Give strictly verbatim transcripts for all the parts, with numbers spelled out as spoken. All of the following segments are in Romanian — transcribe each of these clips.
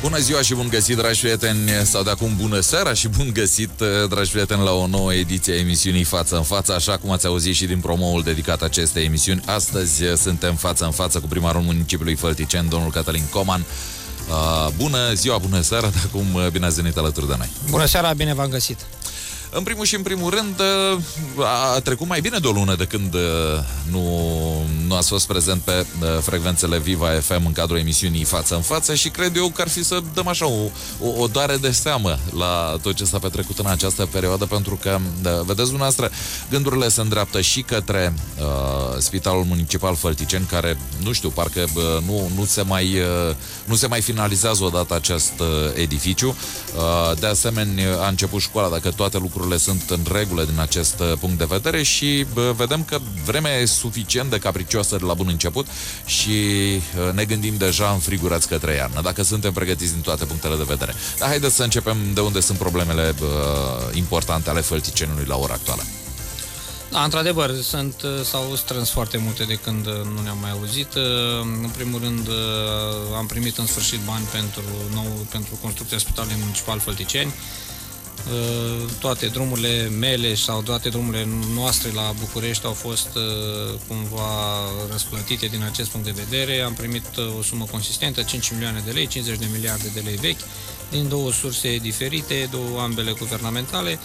Bună ziua și bun găsit, dragi prieteni, sau de acum bună seara și bun găsit, dragi prieteni, la o nouă ediție a emisiunii Față în Față. Așa cum ați auzit și din promoul dedicat acestei emisiuni, astăzi suntem față în față cu primarul municipiului Fălticeni, domnul Cătălin Coman. Uh, bună ziua, bună seara, de acum bine ați venit alături de noi. Bună seara, bine v-am găsit. În primul și în primul rând, a trecut mai bine de o lună de când nu, nu ați fost prezent pe frecvențele Viva F M în cadrul emisiunii Față în Față și cred eu că ar fi să dăm așa o, o, o doare de seamă la tot ce s-a petrecut în această perioadă, pentru că, vedeți dumneavoastră, gândurile se îndreaptă și către uh, Spitalul Municipal Fălticeni, care, nu știu, parcă uh, nu, nu, se mai, uh, nu se mai finalizează odată acest uh, edificiu. Uh, de asemenea, a început școala, dacă toate lucrurile sunt în regulă din acest punct de vedere, și bă, vedem că vremea e suficient de capricioasă de la bun început și ne gândim deja înfrigurați către iarnă, dacă suntem pregătiți din toate punctele de vedere. Dar haideți să începem de unde sunt problemele bă, importante ale Fălticenului la ora actuală. Da, într-adevăr, sunt, s-au strâns foarte multe de când nu ne-am mai auzit. În primul rând, am primit în sfârșit bani pentru, nou, pentru construcția Spitalului Municipal Fălticeni. Toate drumurile mele sau toate drumurile noastre la București au fost cumva răsplătite din acest punct de vedere. Am primit o sumă consistentă, cinci milioane de lei, cincizeci de miliarde de lei vechi, din două surse diferite, două ambele guvernamentale.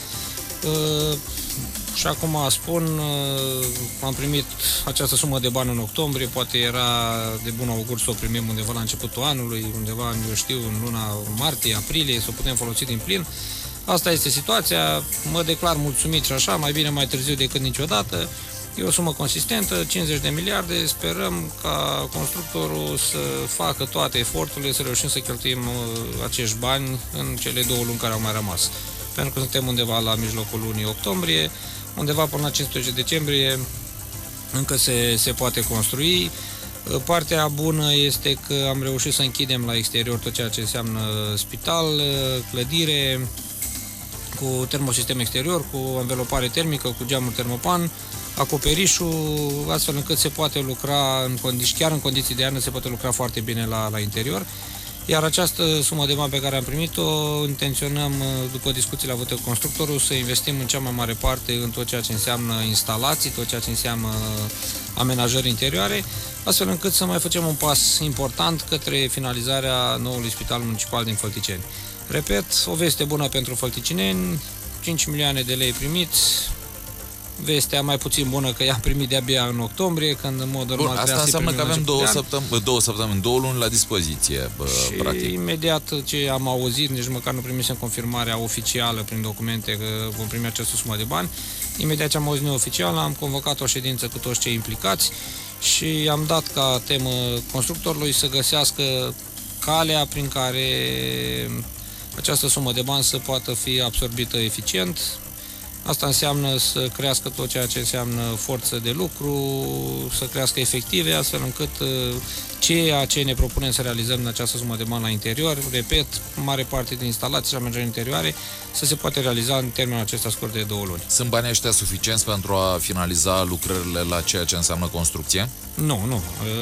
Și acum spun, am primit această sumă de bani în octombrie, poate era de bun augur să o primim undeva la începutul anului, undeva, eu știu, în luna martie, aprilie, să o putem folosi din plin. Asta este situația, mă declar mulțumit și așa, mai bine mai târziu decât niciodată. E o sumă consistentă, cincizeci de miliarde, sperăm ca constructorul să facă toate eforturile, să reușim să cheltuim acești bani în cele două luni care au mai rămas. Pentru că suntem undeva la mijlocul lunii octombrie, undeva până la cincisprezece decembrie încă se, se poate construi. Partea bună este că am reușit să închidem la exterior tot ceea ce înseamnă spital, clădire, cu termosistem exterior, cu învelopare termică, cu geamuri termopan, acoperișul, astfel încât se poate lucra, în condiții, chiar în condiții de iarnă, se poate lucra foarte bine la, la interior. Iar această sumă de bani pe care am primit-o, intenționăm, după discuțiile avute cu constructorul, să investim în cea mai mare parte în tot ceea ce înseamnă instalații, tot ceea ce înseamnă amenajări interioare, astfel încât să mai facem un pas important către finalizarea noului spital municipal din Fălticeni. Repet, o veste bună pentru fălticineni, cinci milioane de lei primiți, vestea mai puțin bună că i-am primit de-abia în octombrie, când în mod normal. Bun, asta înseamnă că avem două săptămâni, două săptămâni, două luni la dispoziție, bă, și practic. Imediat ce am auzit, nici măcar nu primisem confirmarea oficială prin documente că vom primi această sumă de bani, imediat ce am auzit neoficial, am convocat o ședință cu toți cei implicați și am dat ca temă constructorului să găsească calea prin care această sumă de bani să poată fi absorbită eficient. Asta înseamnă să crească tot ceea ce înseamnă forță de lucru, să crească efective, astfel încât ceea ce ne propunem să realizăm în această sumă de bani la interior, repet, mare parte din instalații și amenajări interioare, să se poate realiza în termenul acesta scurt de două luni. Sunt banii ăștia suficienți pentru a finaliza lucrările la ceea ce înseamnă construcție? Nu, nu.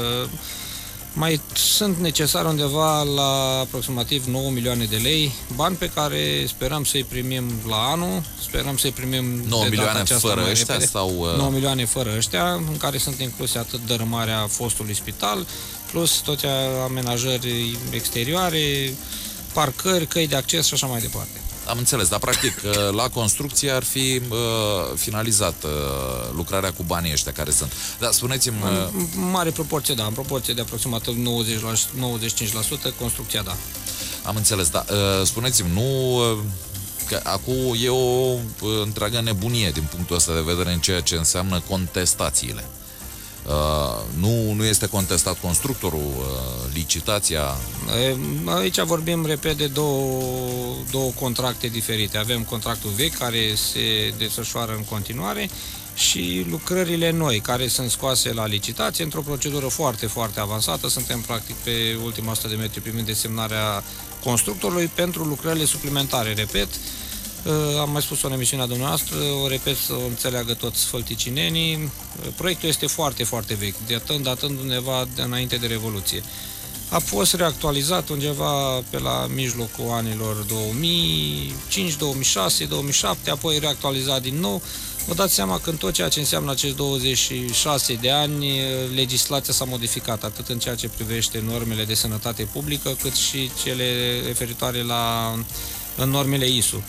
Mai sunt necesari undeva la aproximativ nouă milioane de lei, bani pe care sperăm să-i primim la anul, sperăm să-i primim nouă milioane fără ăștia sau... nouă milioane fără ăștia, în care sunt incluse atât dărâmarea fostului spital, plus toate amenajări exterioare, parcări, căi de acces și așa mai departe. Am înțeles, dar practic la construcție ar fi uh, finalizat uh, lucrarea cu banii ăștia care sunt. Dar spuneți-mi... Uh... În mare proporție, da, în proporție de aproximativ nouăzeci la nouăzeci și cinci la sută construcția, da. Am înțeles, dar uh, spuneți-mi, nu... Uh, că acum e o uh, întreagă nebunie din punctul ăsta de vedere în ceea ce înseamnă contestațiile. Uh, nu, nu este contestat constructorul, uh, licitația? Aici vorbim, repet, de două, două contracte diferite. Avem contractul vechi, care se desfășoară în continuare, și lucrările noi, care sunt scoase la licitație într-o procedură foarte, foarte avansată. Suntem practic pe ultima o sută de metri primind desemnarea constructorului pentru lucrările suplimentare, repet. Am mai spus-o în emisiunea dumneavoastră, o repet să o înțeleagă toți fălticinenii. Proiectul este foarte, foarte vechi, datând, datând undeva de înainte de Revoluție. a fost reactualizat undeva pe la mijlocul anilor două mii cinci, două mii șase, două mii șapte, apoi reactualizat din nou. Vă dați seama că în tot ceea ce înseamnă acești douăzeci și șase de ani, legislația s-a modificat, atât în ceea ce privește normele de sănătate publică, cât și cele referitoare la normele I S U.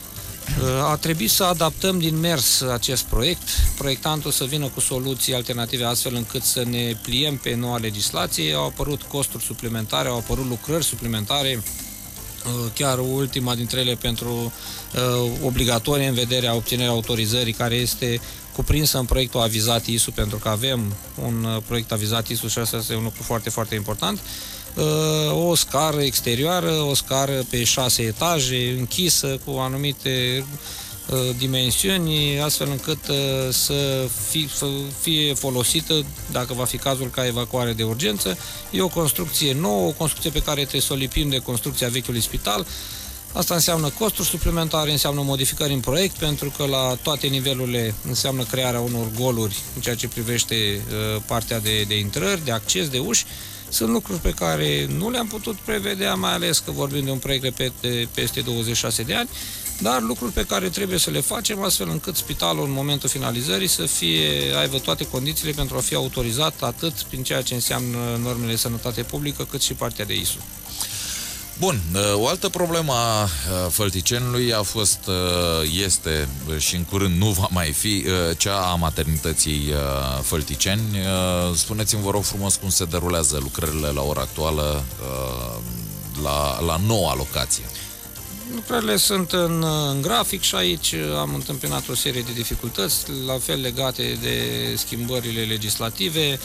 A trebuit să adaptăm din mers acest proiect, proiectantul să vină cu soluții alternative astfel încât să ne pliem pe noua legislație. Au apărut costuri suplimentare, au apărut lucrări suplimentare, chiar ultima dintre ele pentru uh, obligatorie în vederea obținerea autorizării, care este cuprinsă în proiectul avizat I S U, pentru că avem un uh, proiect avizat I S U și asta este un lucru foarte, foarte important. Uh, o scară exterioară, o scară pe șase etaje, închisă, cu anumite uh, dimensiuni, astfel încât uh, să fie, fie folosită, dacă va fi cazul, ca evacuare de urgență. E o construcție nouă, o construcție pe care trebuie să o lipim de construcția vechiului spital. Asta înseamnă costuri suplimentare, înseamnă modificări în proiect, pentru că la toate nivelurile înseamnă crearea unor goluri în ceea ce privește uh, partea de, de intrări, de acces, de uși. Sunt lucruri pe care nu le-am putut prevedea, mai ales că vorbim de un proiect, repet, de peste douăzeci și șase de ani, dar lucruri pe care trebuie să le facem astfel încât spitalul în momentul finalizării să fie, aibă toate condițiile pentru a fi autorizat atât prin ceea ce înseamnă normele de sănătate publică, cât și partea de I S U. Bun, o altă problemă a Fălticenului a fost, este și în curând nu va mai fi, cea a maternității Fălticeni. Spuneți-mi, vă rog frumos, cum se derulează lucrările la ora actuală la, la noua locație. Lucrările sunt în, în grafic și aici am întâmpinat o serie de dificultăți, la fel legate de schimbările legislative.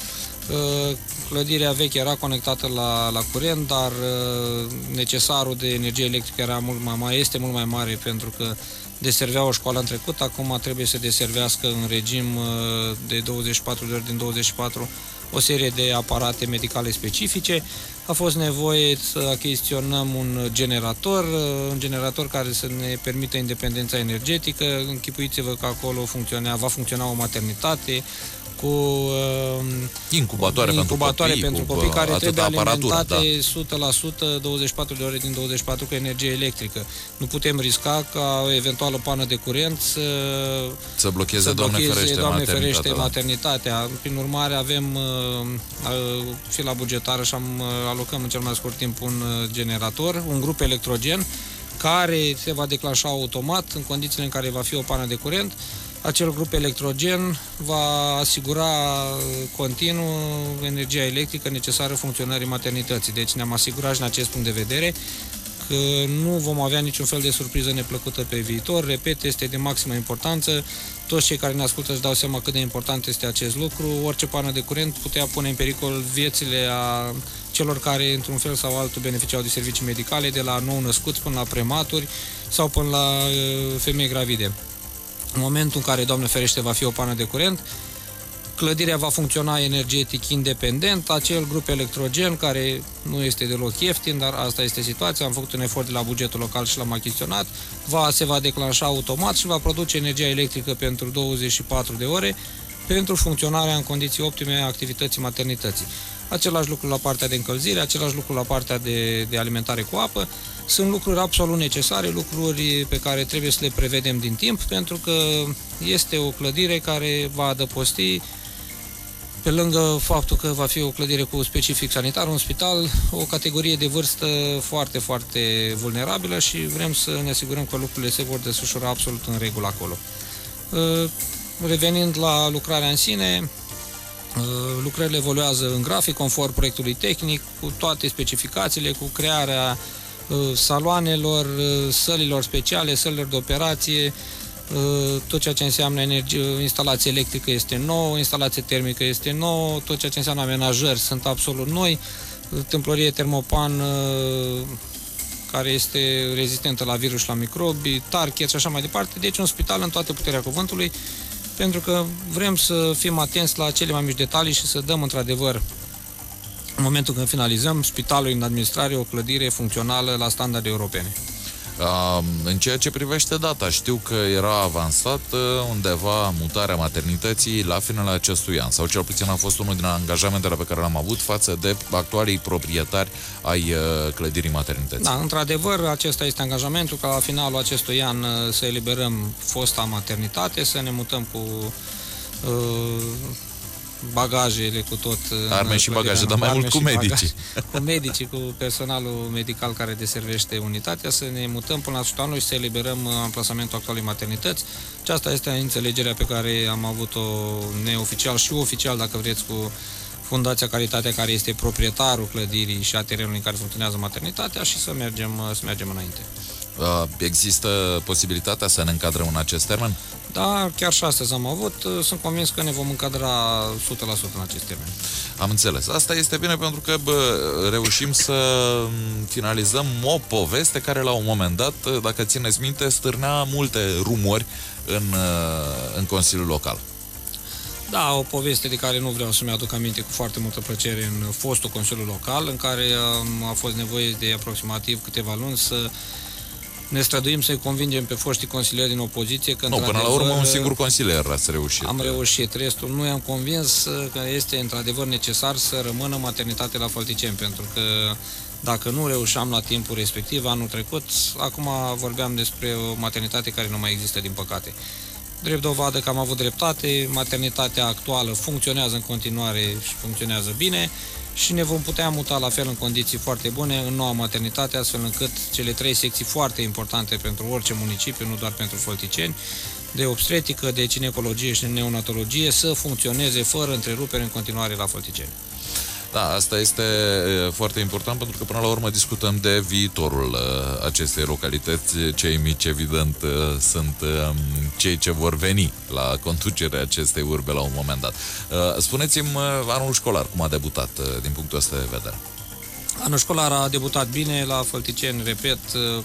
Clădirea veche era conectată la, la curent, dar necesarul de energie electrică era mult mai, mai este mult mai mare, pentru că deservea o școală în trecut, acum trebuie să deservească în regim de douăzeci și patru de ori din douăzeci și patru o serie de aparate medicale specifice. A fost nevoie să achiziționăm un generator, un generator care să ne permită independența energetică. Închipuiți-vă că acolo funcționa, va funcționa o maternitate cu uh, incubatoare, incubatoare pentru pentru copii, copii, care trebuie alimentate da. o sută la sută douăzeci și patru de ore din douăzeci și patru cu energie electrică. Nu putem risca ca o eventuală pană de curent să, să blocheze, să Doamne, blocheze, ferește, Doamne maternitatea, ferește, da. maternitatea. Prin urmare, avem uh, uh, și la bugetară și am, uh, alocăm în cel mai scurt timp un uh, generator, un grup electrogen, care se va declanșa automat în condițiile în care va fi o pană de curent. Acel grup electrogen va asigura continuu energia electrică necesară funcționării maternității. Deci ne-am asigurat și în acest punct de vedere că nu vom avea niciun fel de surpriză neplăcută pe viitor. Repet, este de maximă importanță. Toți cei care ne ascultă își dau seama cât de important este acest lucru. Orice pană de curent putea pune în pericol viețile a celor care, într-un fel sau altul, beneficiau de servicii medicale, de la nou-născuți până la prematuri sau până la femei gravide. În momentul în care, Doamne ferește, va fi o pană de curent, clădirea va funcționa energetic independent. Acel grup electrogen, care nu este deloc ieftin, dar asta este situația, am făcut un efort de la bugetul local și l-am achiziționat, va, se va declanșa automat și va produce energia electrică pentru douăzeci și patru de ore pentru funcționarea în condiții optime a activității maternității. Același lucru la partea de încălzire, același lucru la partea de, de alimentare cu apă. Sunt lucruri absolut necesare, lucruri pe care trebuie să le prevedem din timp, pentru că este o clădire care va adăposti, pe lângă faptul că va fi o clădire cu specific sanitar, un spital, o categorie de vârstă foarte, foarte vulnerabilă și vrem să ne asigurăm că lucrurile se vor desfășura absolut în regulă acolo. Revenind la lucrarea în sine, lucrările evoluează în grafic, conform proiectului tehnic, cu toate specificațiile, cu crearea saloanelor, sălilor speciale, sălilor de operație, tot ceea ce înseamnă energie, instalație electrică este nouă, instalație termică este nouă, tot ceea ce înseamnă amenajări sunt absolut noi, tâmplărie termopan care este rezistentă la virus și la microbi, tarchet și așa mai departe. Deci un spital în toată puterea cuvântului, pentru că vrem să fim atenți la cele mai mici detalii și să dăm într-adevăr, în momentul când finalizăm, spitalul în administrare o clădire funcțională la standarde europene. În ceea ce privește data, știu că era avansată undeva mutarea maternității la finele acestui an, sau cel puțin a fost unul din angajamentele pe care l-am avut față de actualii proprietari ai clădirii maternității. Da, într-adevăr, acesta este angajamentul, ca la finalul acestui an să eliberăm fosta maternitate, să ne mutăm cu uh, bagajele, cu tot. Arme și bagaje, dar mai mult cu medicii. Cu medicii, cu personalul medical care deservește unitatea, să ne mutăm până la sfârșitul anului și să eliberăm amplasamentul actualei maternități. Aceasta este înțelegerea pe care am avut-o neoficial și oficial, dacă vreți, cu Fundația Caritatea, care este proprietarul clădirii și a terenului în care funcționează maternitatea, și să mergem, să mergem înainte. Există posibilitatea să ne încadrăm în acest termen? Da, chiar și astăzi am avut. Sunt convins că ne vom încadra o sută la sută în acest termen. Am înțeles. Asta este bine pentru că bă, reușim să finalizăm o poveste care la un moment dat, dacă țineți minte, stârnea multe rumori în, în Consiliul Local. Da, o poveste de care nu vreau să-mi aduc aminte cu foarte multă plăcere în fostul Consiliu Local, în care a fost nevoie de aproximativ câteva luni să ne străduim să-i convingem pe foștii consilieri din opoziție că, nu, până la urmă, un singur consilier ați reușit. Am reușit. Restul nu i-am convins că este într-adevăr necesar să rămână maternitate la Fălticeni, pentru că dacă nu reușeam la timpul respectiv, anul trecut, acum vorbeam despre o maternitate care nu mai există, din păcate. Drept dovadă că am avut dreptate, maternitatea actuală funcționează în continuare și funcționează bine și ne vom putea muta la fel în condiții foarte bune în noua maternitate, astfel încât cele trei secții foarte importante pentru orice municipiu, nu doar pentru Fălticeni, de obstetrică, de ginecologie și neonatologie, să funcționeze fără întrerupere în continuare la Fălticeni. Da, asta este foarte important pentru că până la urmă discutăm de viitorul acestei localități. Cei mici, evident, sunt cei ce vor veni la conducerea acestei urbe la un moment dat. Spuneți-mi, anul școlar, cum a debutat din punctul ăsta de vedere? Anul școlar a debutat bine la Fălticeni, repet,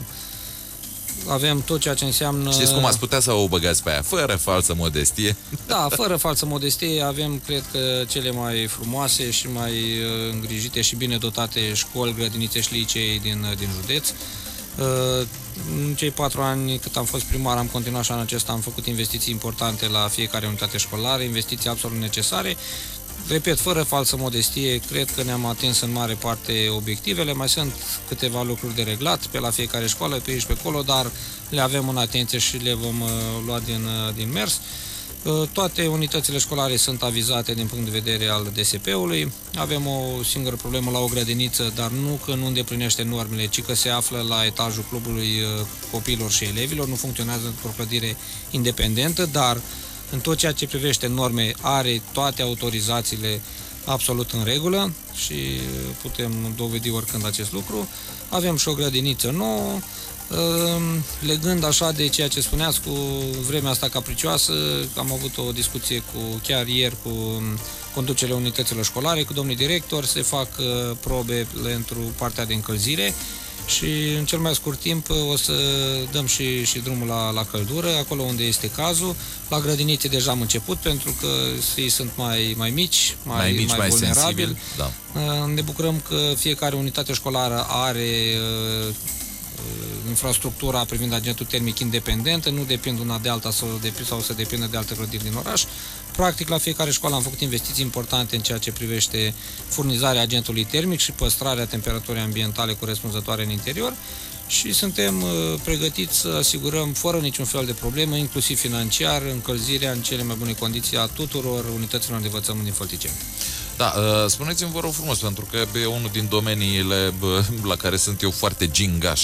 avem tot ceea ce înseamnă... Știți cum ați putea să o băgați pe aia, fără falsă modestie? Da, fără falsă modestie, avem, cred că, cele mai frumoase și mai îngrijite și bine dotate școli, grădinițe și licee din, din județ. În cei patru ani cât am fost primar, am continuat și anul acesta, am făcut investiții importante la fiecare unitate școlară, investiții absolut necesare. Repet, fără falsă modestie, cred că ne-am atins în mare parte obiectivele. Mai sunt câteva lucruri de reglat pe la fiecare școală, pe aici pe acolo, dar le avem în atenție și le vom uh, lua din, uh, din mers. Uh, toate unitățile școlare sunt avizate din punct de vedere al D S P-ului. Avem o singură problemă la o grădiniță, dar nu că nu îndeplinește normele, ci că se află la etajul clubului uh, copiilor și elevilor. Nu funcționează într-o clădire independentă, dar în tot ceea ce privește norme, are toate autorizațiile absolut în regulă și putem dovedi oricând acest lucru. Avem și o grădiniță nouă, legând așa de ceea ce spuneați cu vremea asta capricioasă. Am avut o discuție cu, chiar ieri cu conducerea unităților școlare, cu domnul director, se fac probe pentru partea de încălzire și în cel mai scurt timp o să dăm și, și drumul la, la căldură, acolo unde este cazul. La grădinițe deja am început, pentru că ei sunt mai, mai mici, mai, mai, mici, mai, mai vulnerabili. Da. Ne bucurăm că fiecare unitate școlară are uh, infrastructura privind agentul termic independentă, nu depind una de alta sau, de, sau să depindă de alte clădiri din oraș. Practic, la fiecare școală am făcut investiții importante în ceea ce privește furnizarea agentului termic și păstrarea temperaturii ambientale corespunzătoare în interior și suntem pregătiți să asigurăm fără niciun fel de problemă, inclusiv financiar, încălzirea în cele mai bune condiții a tuturor unităților de învățământ din Fălticeni. Da, spuneți-mi, vă rog frumos, pentru că e unul din domeniile la care sunt eu foarte gingaș.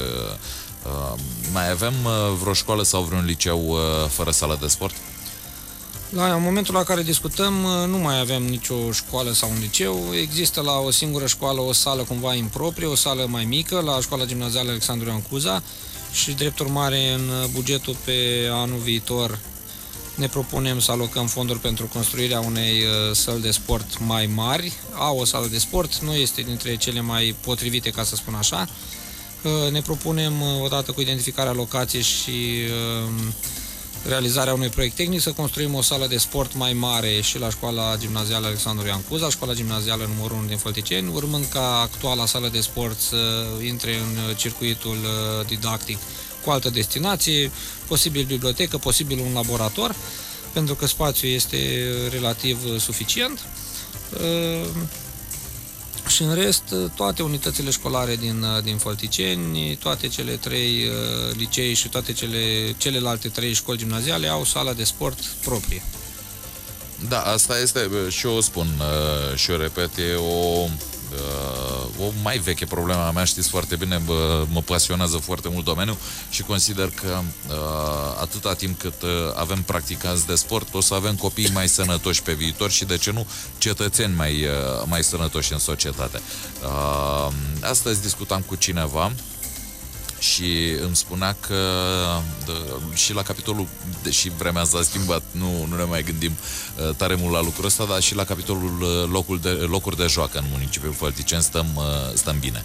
Mai avem vreo școală sau vreun liceu fără sală de sport? La momentul la care discutăm, nu mai avem nicio școală sau un liceu. Există la o singură școală o sală cumva improprie, o sală mai mică, la școala gimnazială Alexandru Ioan Cuza și, drept urmare, în bugetul pe anul viitor ne propunem să alocăm fonduri pentru construirea unei săli de sport mai mari. Au o sală de sport, nu este dintre cele mai potrivite, ca să spun așa. Ne propunem, odată cu identificarea locației și realizarea unui proiect tehnic, să construim o sală de sport mai mare și la școala gimnazială Alexandru Ioan Cuza, școala gimnazială numărul unu din Fălticeni, urmând ca actuala sală de sport să intre în circuitul didactic cu altă destinație, posibil bibliotecă, posibil un laborator, pentru că spațiul este relativ suficient. Și în rest, toate unitățile școlare din, din Fălticeni, toate cele trei uh, licei și toate cele, celelalte trei școli gimnaziale au sala de sport proprie. Da, asta este, și eu o spun, uh, și eu repet, e o, uh, o mai veche problemă a mea, știți foarte bine, uh, mă pasionează foarte mult domeniul și consider că uh, atâta timp cât uh, avem practicanți de sport, o să avem copii mai sănătoși pe viitor și, de ce nu, cetățeni mai, uh, mai sănătoși în societate. Uh, astăzi discutam cu cineva și îmi spunea că de, și la capitolul, deși vremea s-a schimbat, nu, nu ne mai gândim uh, tare mult la lucrul ăsta, dar și la capitolul uh, locul de, locuri de joacă în municipiul Fălticeni stăm, uh, stăm bine.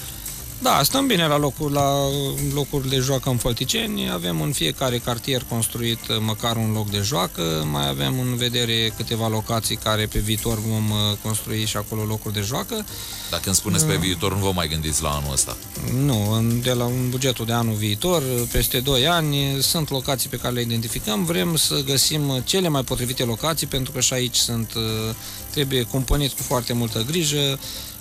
Da, stăm bine la, locul, la locuri de joacă în Fălticeni. Avem în fiecare cartier construit măcar un loc de joacă. Mai avem în vedere câteva locații care pe viitor vom construi și acolo locuri de joacă. Dacă îmi spuneți pe viitor, nu vă mai gândiți la anul ăsta? Nu, de la un bugetul de anul viitor, peste doi ani, sunt locații pe care le identificăm. Vrem să găsim cele mai potrivite locații, pentru că și aici sunt, trebuie cumpănit cu foarte multă grijă.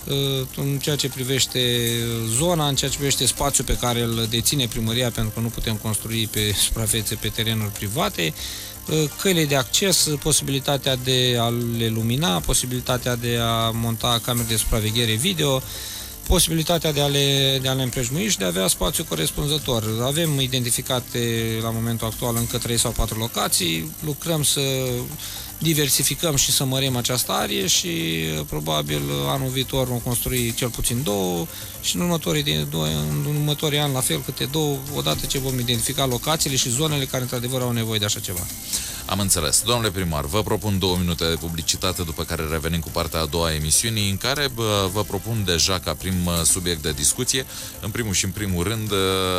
În ceea ce privește zona, în ceea ce privește spațiul pe care îl deține primăria, pentru că nu putem construi pe suprafețe, pe terenuri private, căile de acces, posibilitatea de a le lumina, posibilitatea de a monta camere de supraveghere video, posibilitatea de a le, de a le împrejmui și de a avea spațiu corespunzător. Avem identificate la momentul actual încă trei sau patru locații, lucrăm să diversificăm și să mărim această arie și probabil anul viitor vom construi cel puțin două și în următorii, de, în următorii ani la fel câte două, odată ce vom identifica locațiile și zonele care într-adevăr au nevoie de așa ceva. Am înțeles. Domnule primar, vă propun două minute de publicitate, după care revenim cu partea a doua a emisiunii, în care bă, vă propun deja ca prim subiect de discuție, în primul și în primul rând,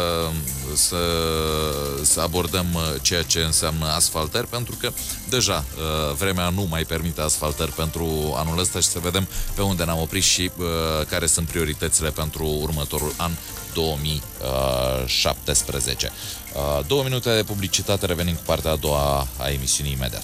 să, să abordăm ceea ce înseamnă asfaltări, pentru că deja vremea nu mai permite asfaltări pentru anul ăsta și să vedem pe unde ne-am oprit și care sunt prioritățile pentru următorul an două mii șaptesprezece. Două minute de publicitate, revenim cu partea a doua a emisiunii imediat.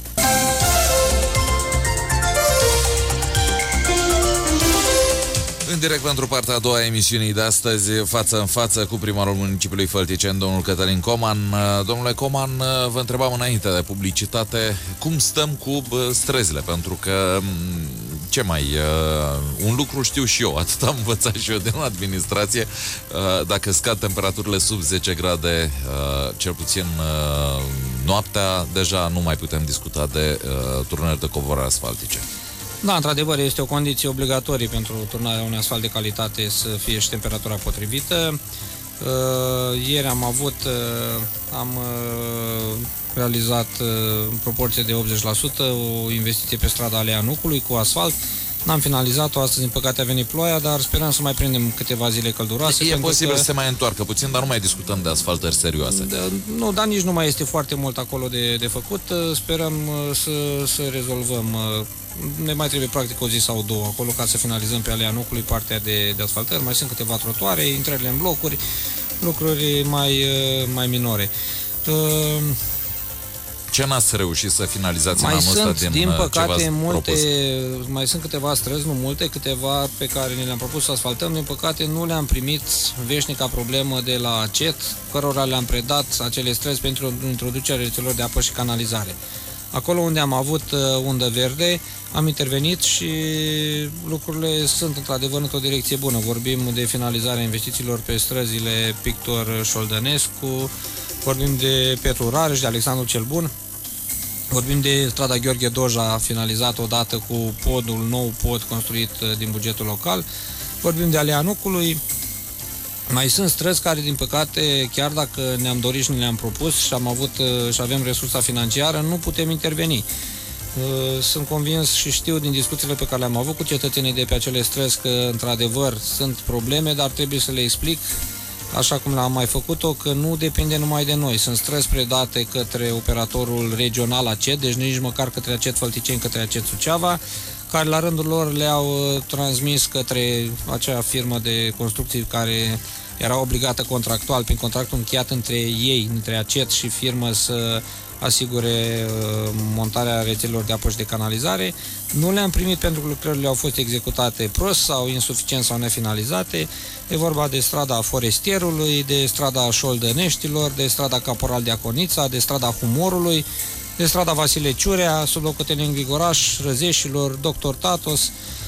În direct pentru partea a doua a emisiunii de astăzi, față în față cu primarul municipiului Fălticeni, domnul Cătălin Coman. Domnule Coman, vă întrebam înainte de publicitate cum stăm cu străzile, pentru că ce mai... Un lucru știu și eu, atât am învățat și eu din administrație, dacă scad temperaturile sub zece grade, cel puțin noaptea, deja nu mai putem discuta de turnări de covorări asfaltice. Da, într-adevăr, este o condiție obligatorie pentru turnarea unui asfalt de calitate să fie și temperatura potrivită. Ieri am avut, am realizat în proporție de optzeci la sută o investiție pe strada Alea Nucului cu asfalt. N-am finalizat-o, astăzi din păcate a venit ploaia, dar sperăm să mai prindem câteva zile călduroase. E posibil că... să se mai întoarcă puțin, dar nu mai discutăm de asfaltări serioase. De, nu, dar nici nu mai este foarte mult acolo de, de făcut. Sperăm să, să rezolvăm. Ne mai trebuie practic o zi sau două acolo ca să finalizăm pe Alea Nucului partea de, de asfaltări. Mai sunt câteva trotuare, intrările în blocuri, lucruri mai, mai minore. Ce n-ați reușit să finalizați mai în anul ăsta din, din din păcate, multe, propus? mai sunt câteva străzi, nu multe, câteva pe care ne le-am propus să asfaltăm, din păcate nu le-am primit veșnica problemă de la C E T, cărora le-am predat acele străzi pentru introducerea rețelor de apă și canalizare. Acolo unde am avut undă verde, am intervenit și lucrurile sunt într-adevăr într-o direcție bună. Vorbim de finalizarea investițiilor pe străzile Pictor Șoldănescu, vorbim de Petru Rareș, de Alexandru cel Bun, vorbim de strada Gheorghe Doja, finalizată odată cu podul, nou pod construit din bugetul local, vorbim de Alea Nucului. Mai sunt străzi care, din păcate, chiar dacă ne-am dorit și ne le-am propus și am avut și avem resursa financiară, nu putem interveni. Sunt convins și știu din discuțiile pe care le-am avut cu cetățenii de pe acele străzi că, într-adevăr, sunt probleme, dar trebuie să le explic așa cum l-am mai făcut-o, că nu depinde numai de noi. Sunt străzi predate către operatorul regional ACET, deci nici măcar către ACET Fălticeni, către ACET Suceava, care la rândul lor le-au transmis către acea firmă de construcții care era obligată contractual, prin contractul încheiat între ei, între ACET și firmă, să asigure uh, montarea rețelelor de apă și de canalizare. Nu le-am primit pentru că lucrările au fost executate prost sau insuficient sau nefinalizate. E vorba de strada Forestierului, de strada Șoldăneștilor, de strada Caporal Diaconița, de strada Humorului, de strada Vasile Ciurea, sub locotenent Grigoraș, Răzeșilor, Doctor Tatos,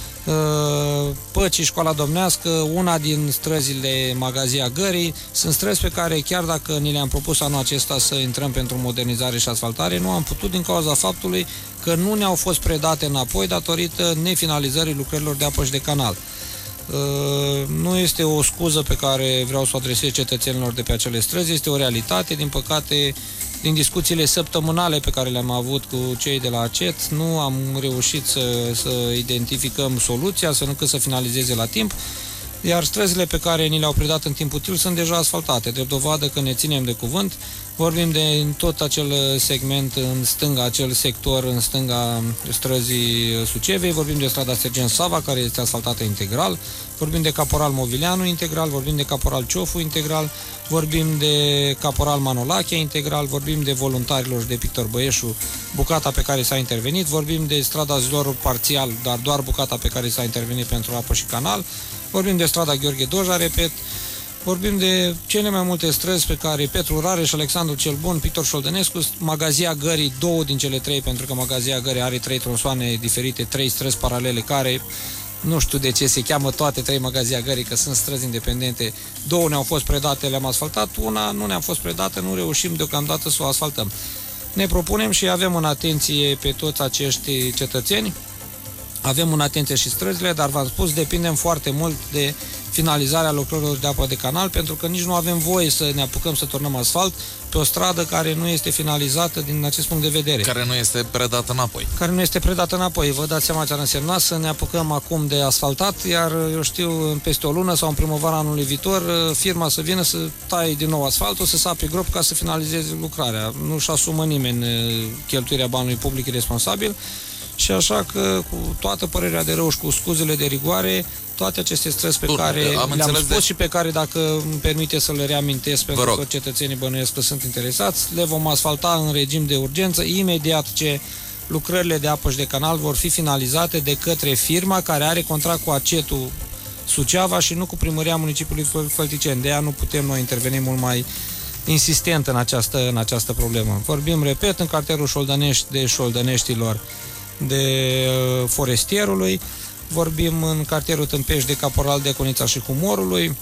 Păcii, Școala Domnească, una din străzile Magazia Gării. Sunt străzi pe care, chiar dacă ni le-am propus anul acesta să intrăm pentru modernizare și asfaltare, nu am putut din cauza faptului că nu ne-au fost predate înapoi datorită nefinalizării lucrărilor de apă și de canal. Nu este o scuză pe care vreau să o adresez cetățenilor de pe acele străzi, este o realitate. Din păcate, din discuțiile săptămânale pe care le-am avut cu cei de la ACET, nu am reușit să, să identificăm soluția, să nu cât să finalizeze la timp, iar străzile pe care ni le-au predat în timp util sunt deja asfaltate. Drept dovadă că ne ținem de cuvânt, vorbim de tot acel segment în stânga, acel sector în stânga străzii Sucevei, vorbim de strada Sergent Sava, care este asfaltată integral, vorbim de Caporal Movileanu integral, vorbim de Caporal Ciofu integral, vorbim de Caporal Manolache integral, vorbim de Voluntarilor și de Pictor Băieșu, bucata pe care s-a intervenit, vorbim de strada Zlorul parțial, dar doar bucata pe care s-a intervenit pentru apă și canal, vorbim de strada Gheorghe Doja, repet, vorbim de cele mai multe străzi pe care Petru Rareș, Alexandru cel Bun, Pictor Șoldănescu, Magazia Gării, două din cele trei, pentru că Magazia Gării are trei tronsoane diferite, trei străzi paralele care, nu știu de ce se cheamă toate trei Magazia Gării, că sunt străzi independente. Două ne-au fost predate, le-am asfaltat, una nu ne-a fost predată, nu reușim deocamdată să o asfaltăm. Ne propunem și avem în atenție pe toți acești cetățeni, avem în atenție și străzile, dar v-am spus, depindem foarte mult de finalizarea lucrărilor de apă de canal, pentru că nici nu avem voie să ne apucăm să turnăm asfalt pe o stradă care nu este finalizată din acest punct de vedere. Care nu este predată înapoi. Care nu este predată înapoi. Vă dați seama ce ar însemna să ne apucăm acum de asfaltat, iar, eu știu, peste o lună sau în primăvara anului viitor, firma să vină să taie din nou asfaltul, să sape grop ca să finalizeze lucrarea. Nu-și asumă nimeni cheltuirea banului public responsabil. Și așa că, cu toată părerea de rău și cu scuzele de rigoare, toate aceste străzi pe Bun, care le-am spus de... și pe care, dacă îmi permite să le reamintesc, pentru că cetățenii bănuiesc că sunt interesați, le vom asfalta în regim de urgență, imediat ce lucrările de apă și de canal vor fi finalizate de către firma care are contract cu ACET-ul Suceava și nu cu Primăria Municipiului Fălticeni. De aia nu putem noi interveni mult mai insistent în această, în această problemă. Vorbim, repet, în cartierul Șoldănești de Șoldăneștilor, de Forestierului, vorbim în cartierul Tâmpești de Caporal Diaconița și Humorului,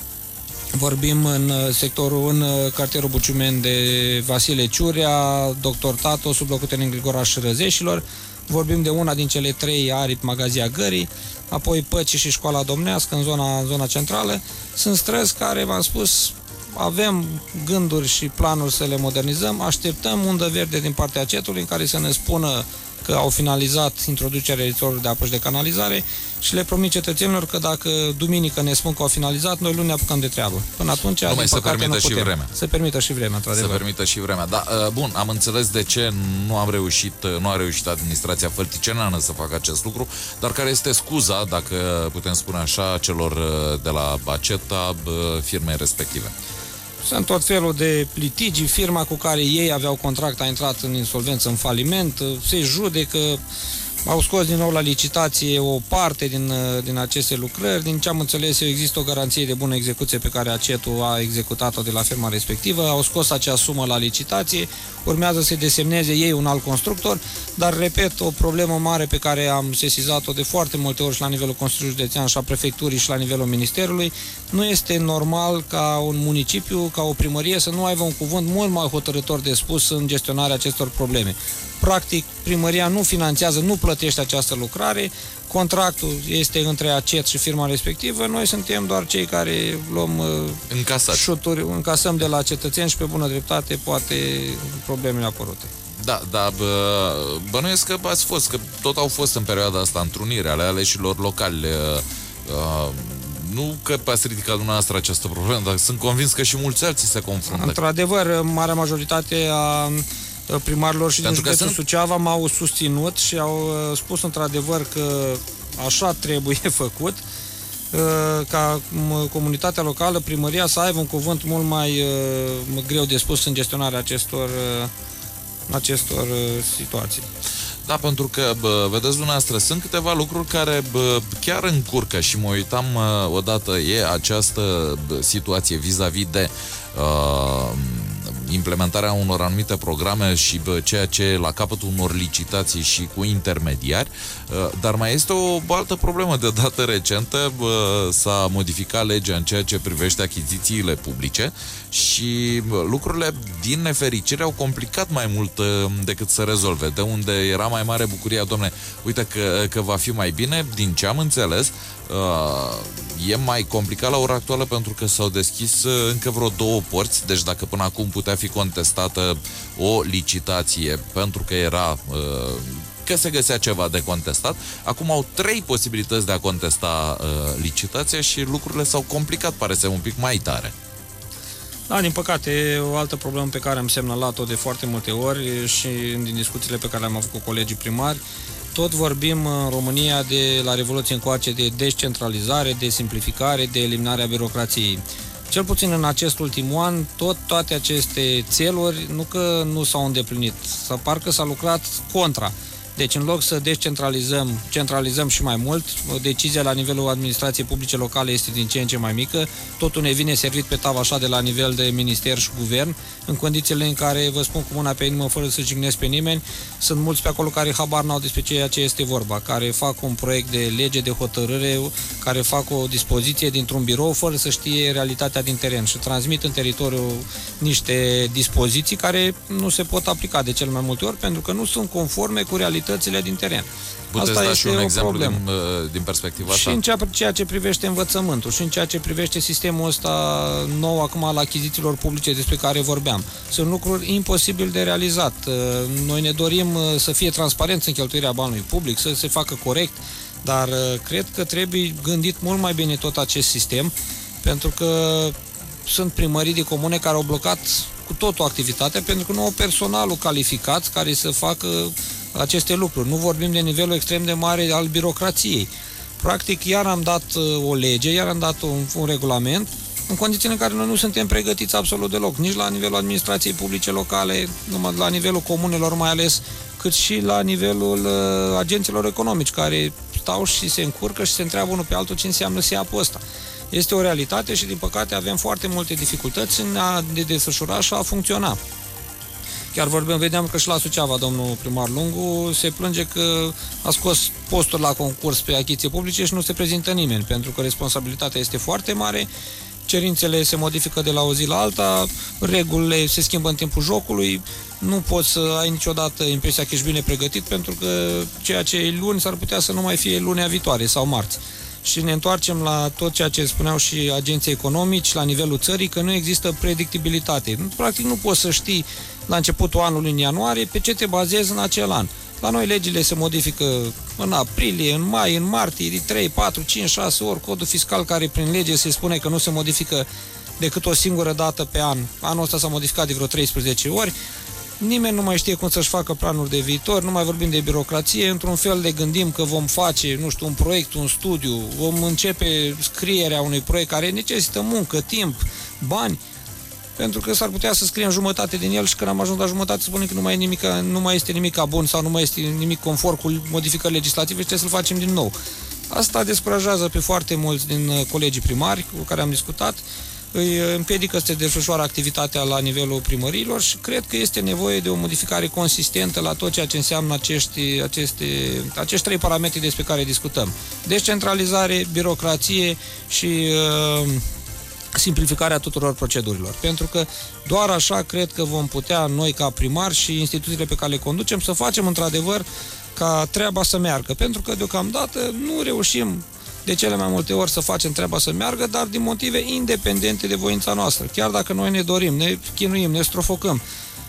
vorbim în sectorul, în cartierul Buciumen de Vasile Ciurea, Doctor Tato, sub locotenent Grigoraș și Răzeșilor, vorbim de una din cele trei aripi Magazia Gării, apoi Păcii și Școala Domnească în zona, în zona centrală. Sunt străzi care, v-am spus, avem gânduri și planuri să le modernizăm, așteptăm undă verde din partea ACET-ului în care să ne spună că au finalizat introducerea rețelelor de apă și de canalizare și le promit cetățenilor că dacă duminică ne spun că au finalizat, noi luni ne apucăm de treabă. Până atunci, nu mai se permită și vremea. Se permită și vremea, într-adevăr. Se permită și vremea. Da, bun, am înțeles de ce nu am reușit, nu a reușit administrația fălticeneană să facă acest lucru, dar care este scuza, dacă putem spune așa, celor de la ACET, a firmei respective? Sunt tot felul de litigii, firma cu care ei aveau contract a intrat în insolvență, în faliment, se judecă, au scos din nou la licitație o parte din, din aceste lucrări. Din ce am înțeles eu, există o garanție de bună execuție pe care ACET-ul a executat-o de la firma respectivă, au scos acea sumă la licitație, urmează să desemneze ei un alt constructor, dar, repet, o problemă mare pe care am sesizat-o de foarte multe ori și la nivelul Consiliului Județean și a prefecturii și la nivelul Ministerului, nu este normal ca un municipiu, ca o primărie să nu aibă un cuvânt mult mai hotărâtor de spus în gestionarea acestor probleme. Practic, primăria nu finanțează, nu plătește această lucrare, contractul este între ACET și firma respectivă, noi suntem doar cei care luăm Încasați. șuturi, încasăm de la cetățeni și pe bună dreptate poate problemele apărute. Da, dar bă, bănuiesc că ați fost, că tot au fost în perioada asta întruniri ale aleșilor locali. Uh, nu că ați ridicat dumneavoastră această problemă, dar sunt convins că și mulți alții se confruntă. Într-adevăr, marea majoritate a primarilor și din județul sunt... Suceava m-au susținut și au spus într-adevăr că așa trebuie făcut, ca comunitatea locală, primăria, să aibă un cuvânt mult mai greu de spus în gestionarea acestor, acestor situații. Da, pentru că, bă, vedeți dumneavoastră, sunt câteva lucruri care bă, chiar încurcă și mă uitam uh, odată, e această bă, situație vis-a-vis de uh, implementarea unor anumite programe și bă, ceea ce la capătul unor licitații și cu intermediari, uh, dar mai este o altă problemă. De dată recentă bă, s-a modificat legea în ceea ce privește achizițiile publice și bă, lucrurile, din nefericire, au complicat mai mult uh, decât să rezolve. De unde era mai mare bucuria, domne, uite că, că va fi mai bine, din ce am înțeles, uh, e mai complicat la ora actuală pentru că s-au deschis uh, încă vreo două porți, deci dacă până acum putea fi contestată o licitație pentru că era... Uh, că se găsea ceva de contestat, acum au trei posibilități de a contesta uh, licitația și lucrurile s-au complicat, pare să un pic mai tare. Da, din păcate, o altă problemă pe care am semnalat-o de foarte multe ori și din discuțiile pe care le-am avut cu colegii primari, tot vorbim în România de la Revoluție încoace de descentralizare, de simplificare, de eliminarea birocrației. Cel puțin în acest ultim an, tot toate aceste țeluri nu că nu s-au îndeplinit, sau parcă s-a lucrat contra. Deci, în loc să descentralizăm, centralizăm și mai mult, decizia la nivelul administrației publice locale este din ce în ce mai mică, totul ne vine servit pe tavă așa de la nivel de minister și guvern, în condițiile în care, vă spun cu mâna pe inimă, fără să jignesc pe nimeni, sunt mulți pe acolo care habar n-au despre ceea ce este vorba, care fac un proiect de lege, de hotărâre, care fac o dispoziție dintr-un birou, fără să știe realitatea din teren și transmit în teritoriu niște dispoziții care nu se pot aplica de cel mai multe ori, pentru că nu sunt conforme cu realitatea din teren. Puteți asta da este și un o exemplu problemă. din, din perspectiva și asta? Și în ceea ce privește învățământul și în ceea ce privește sistemul ăsta nou acum al achizițiilor publice despre care vorbeam. Sunt lucruri imposibil de realizat. Noi ne dorim să fie transparență în cheltuirea banului public, să se facă corect, dar cred că trebuie gândit mult mai bine tot acest sistem, pentru că sunt primării de comune care au blocat cu totul activitatea, pentru că nu au personalul calificat care să facă aceste lucruri. Nu vorbim de nivelul extrem de mare al birocrației. Practic, iar am dat o lege, iar am dat un, un regulament, în condițiile în care noi nu suntem pregătiți absolut deloc, nici la nivelul administrației publice locale, numai la nivelul comunelor mai ales, cât și la nivelul uh, agenților economici, care stau și se încurcă și se întreabă unul pe altul ce înseamnă S E A P-ul ăsta. Este o realitate și, din păcate, avem foarte multe dificultăți în a de desfășura și a funcționa. Chiar vorbim, vedeam că și la Suceava, domnul primar Lungu se plânge că a scos posturi la concurs pe achiziții publice și nu se prezintă nimeni, pentru că responsabilitatea este foarte mare, cerințele se modifică de la o zi la alta, regulile se schimbă în timpul jocului, nu poți să ai niciodată impresia că ești bine pregătit, pentru că ceea ce e luni s-ar putea să nu mai fie lunea viitoare sau marți. Și ne întoarcem la tot ceea ce spuneau și agenții economici la nivelul țării, că nu există predictibilitate. Practic nu poți să știi la începutul anului, în ianuarie, pe ce te bazezi în acel an. La noi legile se modifică în aprilie, în mai, în martie, de trei, patru, cinci, șase ori. Codul fiscal, care prin lege se spune că nu se modifică decât o singură dată pe an. Anul ăsta s-a modificat de vreo treisprezece ori. Nimeni nu mai știe cum să-și facă planuri de viitor, nu mai vorbim de birocrație, într-un fel de gândim că vom face, nu știu, un proiect, un studiu, vom începe scrierea unui proiect care necesită muncă, timp, bani, pentru că s-ar putea să scriem jumătate din el și când am ajuns la jumătate să spunem că nu mai, e nimic, nu mai este nimic bun sau nu mai este nimic conform cu modificări legislative și trebuie să-l facem din nou. Asta descurajează pe foarte mulți din colegii primari cu care am discutat, îi împiedică să se desfășoare activitatea la nivelul primăriilor și cred că este nevoie de o modificare consistentă la tot ceea ce înseamnă acești, aceste, acești trei parametri despre care discutăm. Descentralizare, birocrație și uh, simplificarea tuturor procedurilor. Pentru că doar așa cred că vom putea noi ca primari și instituțiile pe care le conducem să facem într-adevăr ca treaba să meargă. Pentru că deocamdată nu reușim de cele mai multe ori să facem treaba să meargă, dar din motive independente de voința noastră. Chiar dacă noi ne dorim, ne chinuim, ne strofocăm,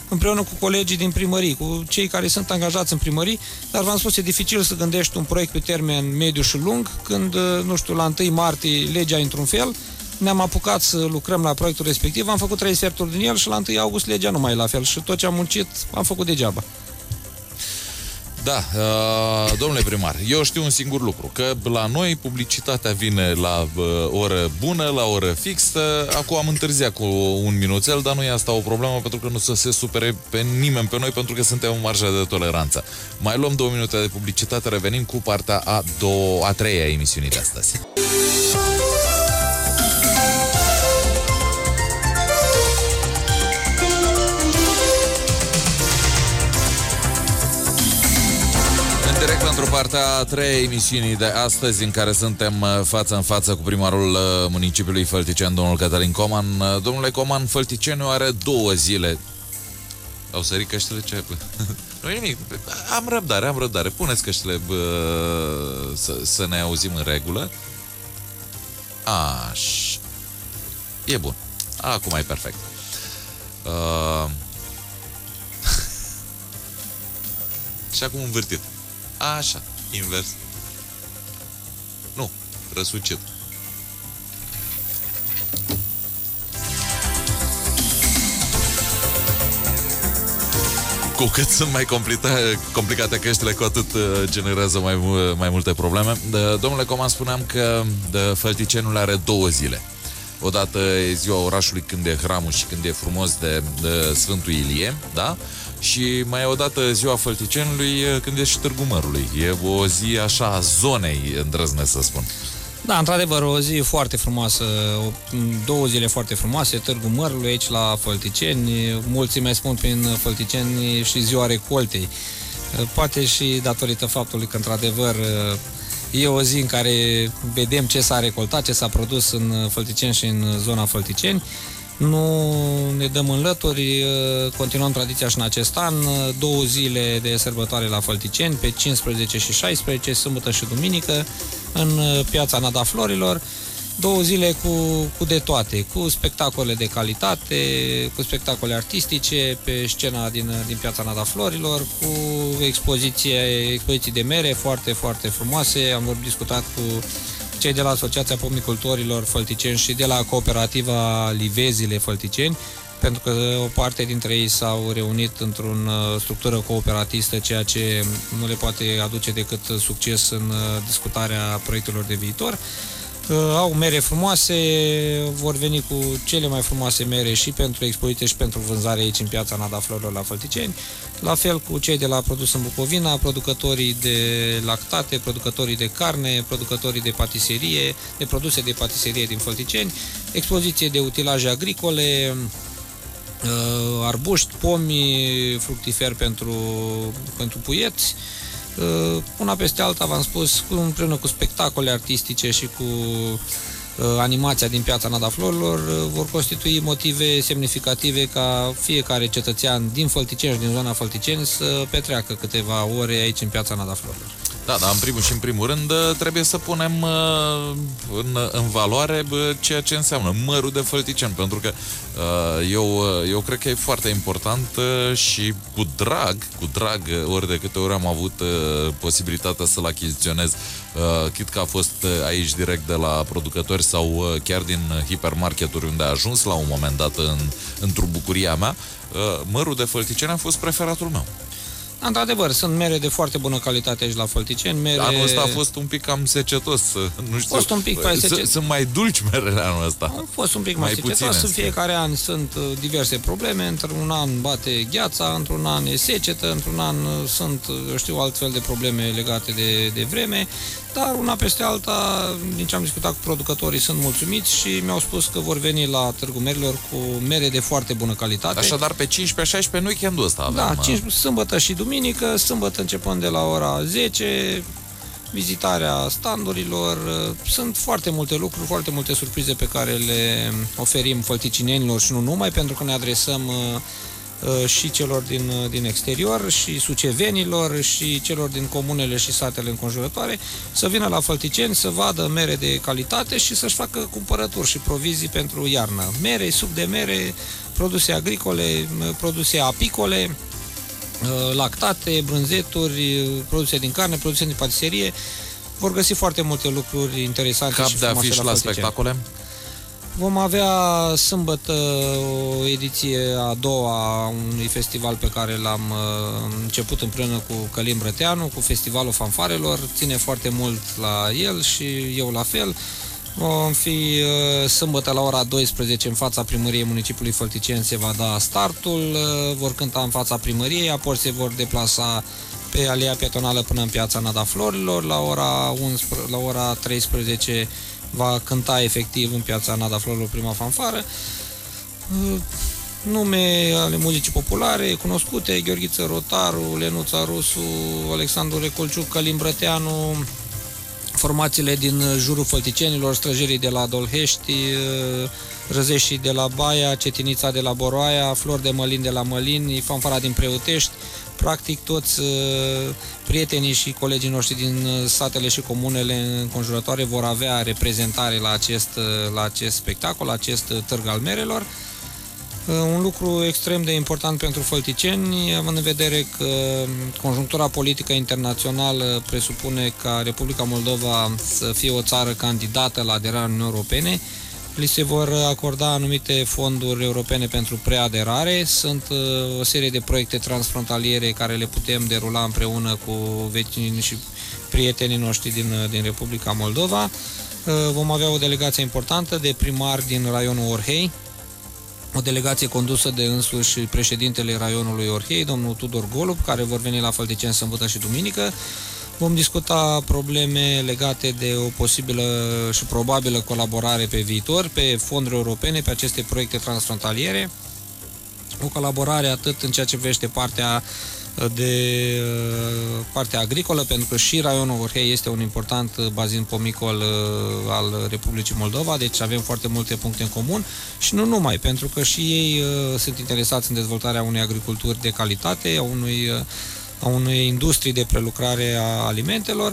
împreună cu colegii din primării, cu cei care sunt angajați în primării, dar v-am spus, e dificil să gândești un proiect pe termen mediu și lung, când, nu știu, la întâi martie legea într-un fel, ne-am apucat să lucrăm la proiectul respectiv, am făcut trei sferturi din el și la întâi august legea nu mai e la fel și tot ce am muncit am făcut degeaba. Da, uh, domnule primar, eu știu un singur lucru, că la noi publicitatea vine la uh, oră bună, la oră fixă. Acum am întârziat cu un minuțel, dar nu e asta o problemă, pentru că nu să se supere pe nimeni pe noi, pentru că suntem în marja de toleranță. Mai luăm două minute de publicitate, revenim cu partea a, doua, a treia a emisiunii de astăzi. Pentru partea a treia emisiunii de astăzi, în care suntem față în față cu primarul municipiului Fălticeni, domnul Cătălin Coman. Domnule Coman, Fălticeniu are două zile. Au sărit căștile? Ce? Nu e nimic. Am răbdare, am răbdare. Puneți căștile bă, să, să ne auzim în regulă. Așa. E bun. Acum e perfect. Uh... Și acum învârtit. Așa, invers. Nu, răsucit. Cu cât sunt mai complicate, complicate căștile, cu atât uh, generează mai, mai multe probleme. De, domnule Coman, spuneam că Fălticeniul are două zile. Odată e ziua orașului, când e hramul și când e frumos de, de Sfântul Ilie, da? Și mai odată ziua Fălticeniului, când e și Târgu Mărului. E o zi așa a zonei, îndrăznesc să spun. Da, într-adevăr, o zi foarte frumoasă, două zile foarte frumoase, Târgu Mărului aici la Fălticeni. Mulți mai spun prin Fălticeni și ziua recoltei. Poate și datorită faptului că, într-adevăr, e o zi în care vedem ce s-a recoltat, ce s-a produs în Fălticeni și în zona Fălticeni. Nu ne dăm înlături, continuăm tradiția și în acest an, două zile de sărbătoare la Fălticeni, pe cincisprezece și șaisprezece, sâmbătă și duminică, în piața Nada Florilor, două zile cu, cu de toate, cu spectacole de calitate, cu spectacole artistice pe scena din, din piața Nada Florilor, cu expoziție, expoziții de mere foarte, foarte frumoase. Am vorbit, discutat cu cei de la Asociația Pomicultorilor Fălticeni și de la Cooperativa Livezile Fălticeni, pentru că o parte dintre ei s-au reunit într-o structură cooperatistă, ceea ce nu le poate aduce decât succes în discutarea proiectelor de viitor. Au mere frumoase, vor veni cu cele mai frumoase mere și pentru expoziție și pentru vânzare aici în piața Nada Florilor la Fălticeni. La fel cu cei de la Produs în Bucovina, producătorii de lactate, producătorii de carne, producătorii de patiserie, de produse de patiserie din Fălticeni, expoziție de utilaje agricole, arbuști, pomi, fructiferi pentru, pentru puieți. Una peste alta, v-am spus, împreună cu spectacole artistice și cu animația din piața Nada Florilor, vor constitui motive semnificative ca fiecare cetățean din Fălticeni și din zona Fălticeni să petreacă câteva ore aici în piața Nada Florilor. Da, dar în primul și în primul rând trebuie să punem în, în valoare ceea ce înseamnă mărul de Fălticeni, pentru că eu, eu cred că e foarte important și cu drag, cu drag, ori de câte ori am avut posibilitatea să-l achiziționez, chit că a fost aici direct de la producători sau chiar din hipermarketuri unde a ajuns la un moment dat în, într-o bucuria mea, mărul de Fălticeni a fost preferatul meu. Într-adevăr, sunt mere de foarte bună calitate aici la Fălticeni. Mere... Anul ăsta a fost un pic cam secetos. Nu știu, fost un pic mai secet... Sunt mai dulci merele anul ăsta. A fost un pic mai, mai secetos. În fiecare an sunt diverse probleme. Într-un an bate gheața, într-un an e secetă, într-un an sunt, eu știu, altfel de probleme legate de, de vreme. Dar una peste alta, din ce am discutat cu producătorii, sunt mulțumiți și mi-au spus că vor veni la Târgu Merilor cu mere de foarte bună calitate. Așadar, pe cincisprezece șaisprezece, în weekendul ăsta avem... Da, cincisprezece, sâmbătă și duminică, sâmbătă începând de la ora zece, vizitarea standurilor. Sunt foarte multe lucruri, foarte multe surprize pe care le oferim fălticinenilor și nu numai, pentru că ne adresăm și celor din, din exterior, și sucevenilor, și celor din comunele și satele înconjurătoare, să vină la Fălticeni, să vadă mere de calitate și să-și facă cumpărături și provizii pentru iarnă. Mere, suc de mere, produse agricole, produse apicole, lactate, brânzeturi, produse din carne, produse din patiserie. Vor găsi foarte multe lucruri interesante. Cap și de afiș la, la spectacole? Vom avea sâmbătă o ediție a doua a unui festival pe care l-am început împreună cu Călim Brăteanu, cu Festivalul Fanfarelor. Ține foarte mult la el și eu la fel. Vom fi sâmbătă la ora douăsprezece în fața primăriei municipiului Fălticeni, se va da startul, vor cânta în fața primăriei, apoi se vor deplasa pe alea pietonală până în piața Nada Florilor, la ora, unsprezece, la ora treisprezece va cânta efectiv în piața Nada Florilor prima fanfară. Nume ale muzicii populare cunoscute: Gheorghiță Rotaru, Lenuța Rusu, Alexandru Recolciuc, Călim Brăteanu, formațiile din jurul Fălticenilor, Străjerii de la Dolhești, Răzeșii de la Baia, Cetinița de la Boroaia, Flori de Mălin de la Mălini, Fanfara din Preotești. Practic toți prietenii și colegii noștri din satele și comunele înconjurătoare vor avea reprezentare la acest, la acest spectacol, la acest târg al merelor. Un lucru extrem de important pentru fălticeni, având în vedere că conjunctura politică internațională presupune ca Republica Moldova să fie o țară candidată la aderarea Uniunii Europene. Li se vor acorda anumite fonduri europene pentru preaderare. Sunt o serie de proiecte transfrontaliere care le putem derula împreună cu vecinii și prietenii noștri din, din Republica Moldova. Vom avea o delegație importantă de primari din raionul Orhei, o delegație condusă de însuși președintele raionului Orhei, domnul Tudor Golub, care vor veni la Fălticeni sâmbătă și duminică. Vom discuta probleme legate de o posibilă și probabilă colaborare pe viitor, pe fonduri europene, pe aceste proiecte transfrontaliere. O colaborare atât în ceea ce privește partea de partea agricolă, pentru că și raionul Orhei este un important bazin pomicol al Republicii Moldova, deci avem foarte multe puncte în comun și nu numai, pentru că și ei sunt interesați în dezvoltarea unei agriculturi de calitate, a unui a unei industrii de prelucrare a alimentelor.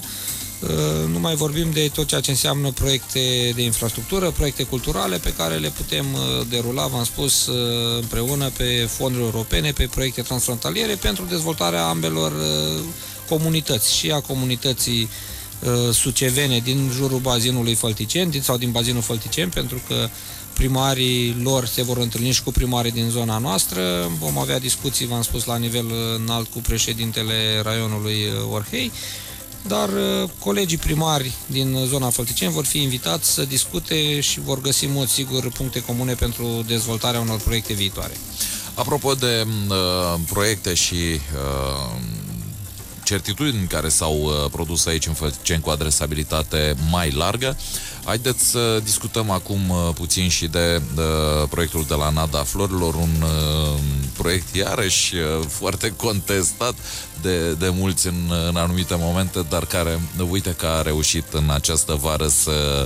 Nu mai vorbim de tot ceea ce înseamnă proiecte de infrastructură, proiecte culturale pe care le putem derula, v-am spus, împreună pe fonduri europene, pe proiecte transfrontaliere pentru dezvoltarea ambelor comunități, și a comunității sucevene din jurul bazinului Fălticeni sau din bazinul Fălticeni, pentru că primarii lor se vor întâlni și cu primarii din zona noastră. Vom avea discuții, v-am spus, la nivel înalt cu președintele raionului Orhei, dar colegii primari din zona Fălticeni vor fi invitați să discute și vor găsi în mod sigur puncte comune pentru dezvoltarea unor proiecte viitoare. Apropo de uh, proiecte și uh, certitudini care s-au uh, produs aici în Fălticeni cu adresabilitate mai largă, haideți să discutăm acum uh, puțin și de uh, proiectul de la Nada Florilor, un uh, proiect iarăși uh, foarte contestat de, de mulți în, în anumite momente, dar care, uite că a reușit în această vară să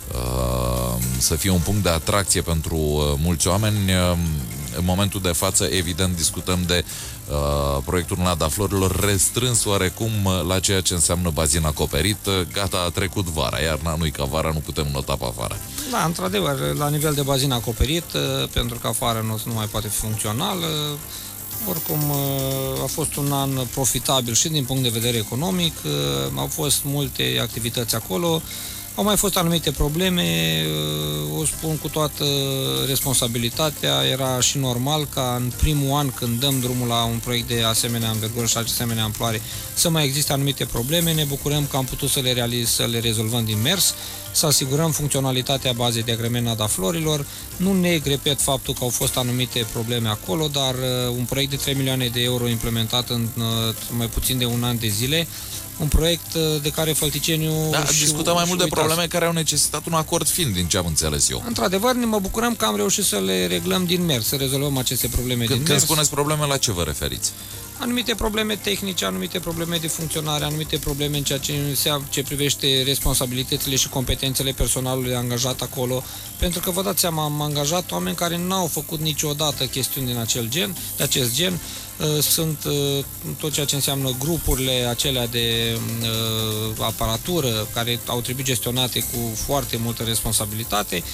uh, să fie un punct de atracție pentru uh, mulți oameni. Uh, în momentul de față, evident, discutăm de uh, proiectul Nada Florilor, restrâns oarecum la ceea ce înseamnă bazin acoperit. Gata, a trecut vara, iarna nu-i ca vara, nu putem nota pe afară. Da, într-adevăr, la nivel de bazin acoperit, pentru că afară nu, nu mai poate fi funcțional. Oricum, a fost un an profitabil și din punct de vedere economic, au fost multe activități acolo. Au mai fost anumite probleme, o spun cu toată responsabilitatea, era și normal ca în primul an, când dăm drumul la un proiect de asemenea învergură și asemenea amploare, să mai existe anumite probleme. Ne bucurăm că am putut să le, realiz, să le rezolvăm din mers, să asigurăm funcționalitatea bazei de agrement Nada Florilor. Nu neg, repet, faptul că au fost anumite probleme acolo, dar un proiect de trei milioane de euro implementat în mai puțin de un an de zile, un proiect de care Fălticeniu... Da, discutăm mai mult de probleme care au necesitat un acord fin, din ce am înțeles eu. Într-adevăr, ne mă bucurăm că am reușit să le reglăm din mers, să rezolvăm aceste probleme când, din când mers. Când spuneți probleme, la ce vă referiți? Anumite probleme tehnice, anumite probleme de funcționare, anumite probleme în ceea ce, ce privește responsabilitățile și competențele personalului angajat acolo, pentru că vă dați seama, am angajat oameni care n-au făcut niciodată chestiuni din acel gen, de acest gen. Sunt tot ceea ce înseamnă grupurile acelea de uh, aparatură care au trebuit gestionate cu foarte multă responsabilitate.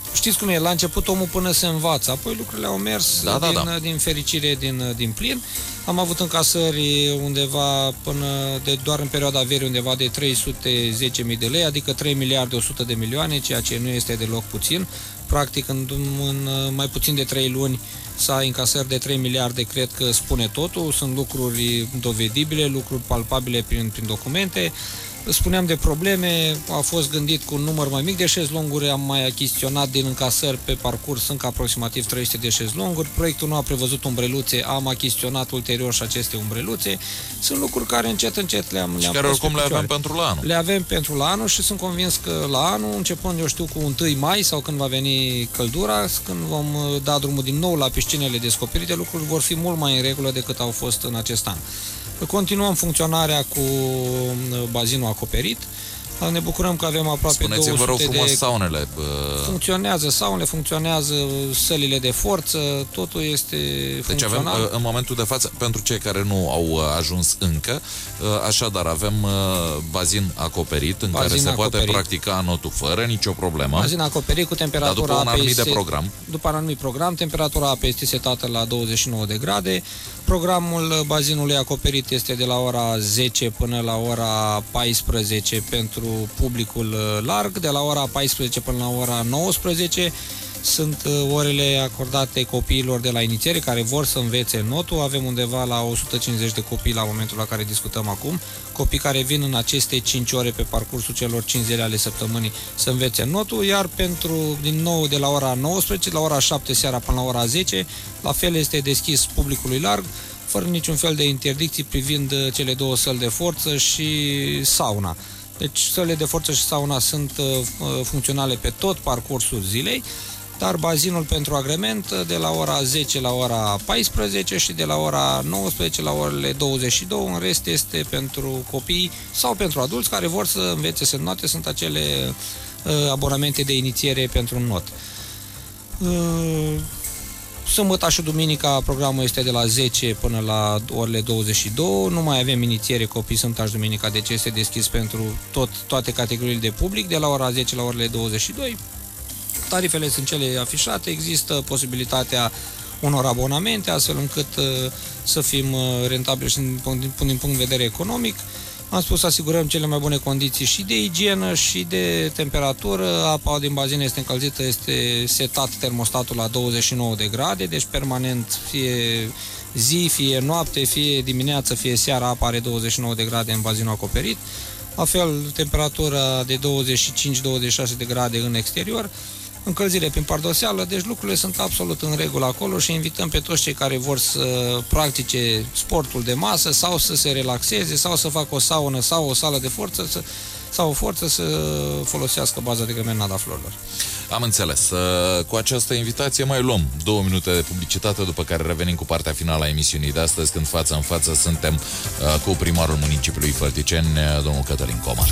știți cum e, la început omul până se învață, apoi lucrurile au mers da, din, da, da. din fericire, din, din plin. Am avut încasări undeva până de, doar în perioada verii undeva de trei sute zece mii de lei, adică trei miliarde o sută de milioane, ceea ce nu este deloc puțin. Practic, în, în mai puțin de trei luni să ai încasări de trei miliarde, cred că spune totul. Sunt lucruri dovedibile, lucruri palpabile prin, prin documente. Spuneam de probleme, a fost gândit cu un număr mai mic de șezlonguri, am mai achiziționat din încasări pe parcurs încă aproximativ trei sute de șezlonguri. Proiectul nu a prevăzut umbreluțe, am achiziționat ulterior și aceste umbreluțe. Sunt lucruri care încet, încet le-am le-am Și care oricum le avem pentru la anul. Le avem pentru la anul și sunt convins că la anul, începând, eu știu, cu întâi mai sau când va veni căldura, când vom da drumul din nou la piscinele descoperite, lucruri vor fi mult mai în regulă decât au fost în acest an. Continuăm funcționarea cu bazinul acoperit. Ne bucurăm că avem aproape Spuneți-mi, vă rog frumos, de... saunele. Funcționează saunele, funcționează sălile de forță, totul este deci funcțional. avem, în momentul de față, pentru cei care nu au ajuns încă, așadar avem bazin acoperit, în bazin care se acoperit. Poate practica anotul fără nicio problemă. Bazin acoperit cu temperatura după un apei anumit se... de program. După un anumit program, temperatura apei este setată la douăzeci și nouă de grade. Programul bazinului acoperit este de la ora zece până la ora paisprezece pentru publicul larg, de la ora paisprezece până la ora nouăsprezece sunt orele acordate copiilor de la inițiere care vor să învețe notul. Avem undeva la o sută cincizeci de copii la momentul la care discutăm acum, copii care vin în aceste cinci ore pe parcursul celor cinci zile ale săptămânii să învețe notul, iar pentru, din nou, de la ora nouăsprezece la ora șapte seara până la ora zece, la fel este deschis publicului larg, fără niciun fel de interdicții privind cele două săli de forță și sauna. Deci sălile de forță și sauna sunt uh, funcționale pe tot parcursul zilei, dar bazinul pentru agrement de la ora zece la ora paisprezece și de la ora nouăsprezece la orele douăzeci și două, în rest este pentru copii sau pentru adulți care vor să învețe să înnoate, sunt acele uh, abonamente de inițiere pentru un not. Uh, Sâmbăta și duminica programul este de la zece până la orele douăzeci și două, nu mai avem inițiere copii sâmbătă și duminica, deci este deschis pentru tot, toate categoriile de public, de la ora zece la orele douăzeci și două. Tarifele sunt cele afișate, există posibilitatea unor abonamente, astfel încât uh, să fim uh, rentabili și din, din, din punct de vedere economic. Am spus, asigurăm cele mai bune condiții și de igienă și de temperatură. Apa din bazin este încălzită, este setat termostatul la douăzeci și nouă de grade, deci permanent, fie zi, fie noapte, fie dimineață, fie seara, apa are douăzeci și nouă de grade în bazinul acoperit. La fel, temperatura de douăzeci și cinci douăzeci și șase de grade în exterior. Încălzire prin pardoseală, deci lucrurile sunt absolut în regulă acolo și invităm pe toți cei care vor să practice sportul de masă sau să se relaxeze sau să facă o saună sau o sală de forță să, sau o forță să folosească baza de grămen Nada Florilor. Am înțeles. Cu această invitație mai luăm două minute de publicitate, după care revenim cu partea finală a emisiunii de astăzi, când față în față suntem cu primarul municipiului Fălticeni, domnul Cătălin Coman.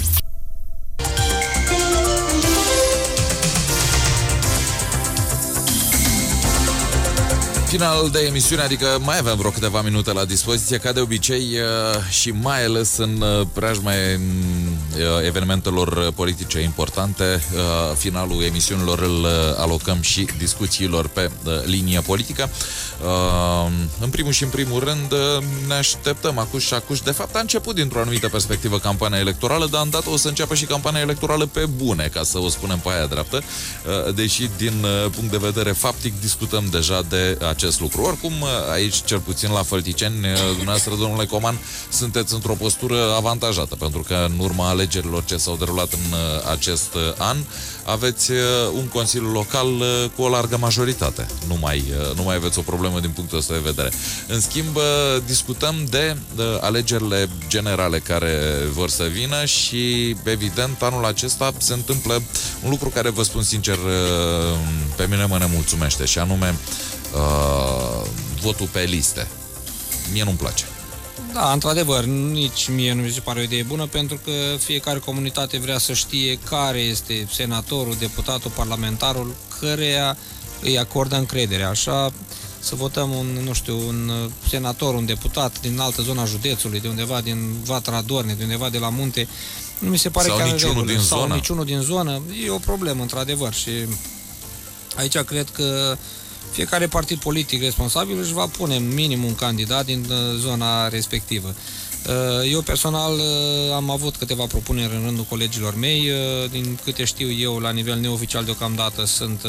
Final de emisiune, adică mai avem vreo câteva minute la dispoziție, ca de obicei, și mai ales în preajma evenimentelor politice importante. Finalul emisiunilor îl alocăm și discuțiilor pe linie politică. În primul și în primul rând ne așteptăm acuși și acuși. De fapt a început dintr-o anumită perspectivă campania electorală, dar îndată o să înceapă și campania electorală pe bune, ca să o spunem pe aia dreaptă, deși din punct de vedere faptic discutăm deja de acest lucru. Oricum, aici, cel puțin la Fălticeni, dumneavoastră, domnule Coman, sunteți într-o postură avantajată, pentru că în urma alegerilor ce s-au derulat în acest an, aveți un consiliu local cu o largă majoritate. Nu mai, nu mai aveți o problemă din punctul ăsta de vedere. În schimb, discutăm de, de alegerile generale care vor să vină și, evident, anul acesta se întâmplă un lucru care, vă spun sincer, pe mine mă nemulțumește, și anume uh, votul pe liste. Mie nu-mi place. Da, într-adevăr, nici mie nu mi se pare o idee bună, pentru că fiecare comunitate vrea să știe care este senatorul, deputatul, parlamentarul, căreia îi acordă încredere. Așa, să votăm un, nu știu, un senator, un deputat din altă zona județului, de undeva din Vatra Dorne, de undeva de la munte, nu mi se pare sau că niciunul din sau zonă. niciunul din zonă. E o problemă, într-adevăr, și Aici cred că fiecare partid politic responsabil își va pune minim un candidat din zona respectivă. Eu personal am avut câteva propuneri în rândul colegilor mei, din câte știu eu, la nivel neoficial deocamdată sunt